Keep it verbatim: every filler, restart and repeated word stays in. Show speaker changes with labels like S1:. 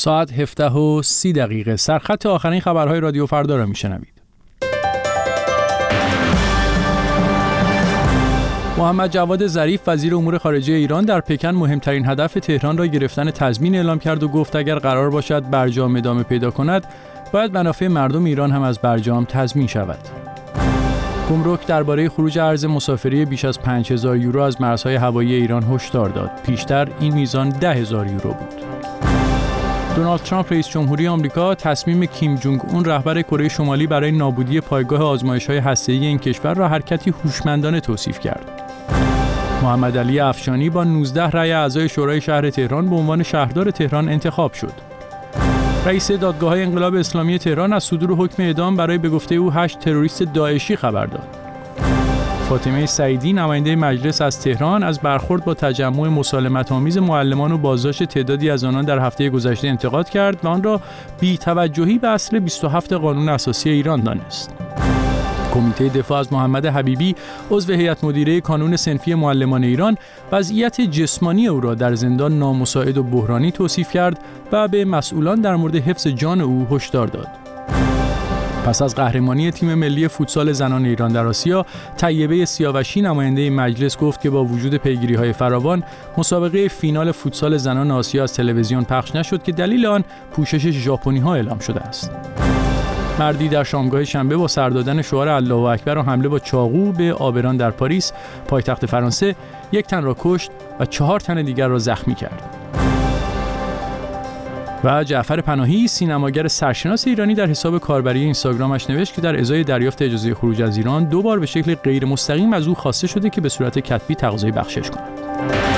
S1: ساعت هفده و سی دقیقه. سرخط آخرین خبرهای رادیو فردا را میشنوید. محمد جواد ظریف وزیر امور خارجه ایران در پکن مهمترین هدف تهران را گرفتن تضمین اعلام کرد و گفت اگر قرار باشد برجام ادامه پیدا کند باید منافع مردم ایران هم از برجام تضمین شود. گمرک درباره خروج ارز مسافری بیش از پنج هزار یورو از مرزهای هوایی ایران هشدار داد. پیشتر این میزان ده هزار یورو بود. دونالد ترامپ رئیس جمهوری آمریکا تصمیم کیم جونگ اون رهبر کره شمالی برای نابودی پایگاه آزمایش‌های هسته‌ای این کشور را حرکتی هوشمندانه توصیف کرد. محمد علی افشانی با نوزده رأی اعضای شورای شهر تهران به عنوان شهردار تهران انتخاب شد. رئیس دادگاه‌های انقلاب اسلامی تهران از صدور حکم اعدام برای به گفته او هشت تروریست داعشی خبر داد. فاطمه سعیدی نماینده مجلس از تهران از برخورد با تجمع مسالمت‌آمیز معلمان و بازداشت تعدادی از آنان در هفته گذشته انتقاد کرد و آن را بی‌توجهی به اصل بیست و هفت قانون اساسی ایران دانست. کمیته دفاع از محمد حبیبی عضو هیئت مدیره کانون صنفی معلمان ایران وضعیت جسمانی او را در زندان نامساعد و بحرانی توصیف کرد و به مسئولان در مورد حفظ جان او هشدار داد. پس از قهرمانی تیم ملی فوتسال زنان ایران در آسیا، طیبه سیاوشی نماینده مجلس گفت که با وجود پیگیری‌های فراوان، مسابقه فینال فوتسال زنان آسیا از تلویزیون پخش نشد که دلیل آن پوشش ژاپنی‌ها اعلام شده است. مردی در شامگاه شنبه با سر دادن شعار الله اکبر و حمله با چاقو به آبران در پاریس، پایتخت فرانسه، یک تن را کشت و چهار تن دیگر را زخمی کرد. و جعفر پناهی، سینماگر سرشناس ایرانی، در حساب کاربری اینستاگرامش نوشت که در ازای دریافت اجازه خروج از ایران دو بار به شکل غیر مستقیم از او خواسته شده که به صورت کتبی تقاضای بخشش کند.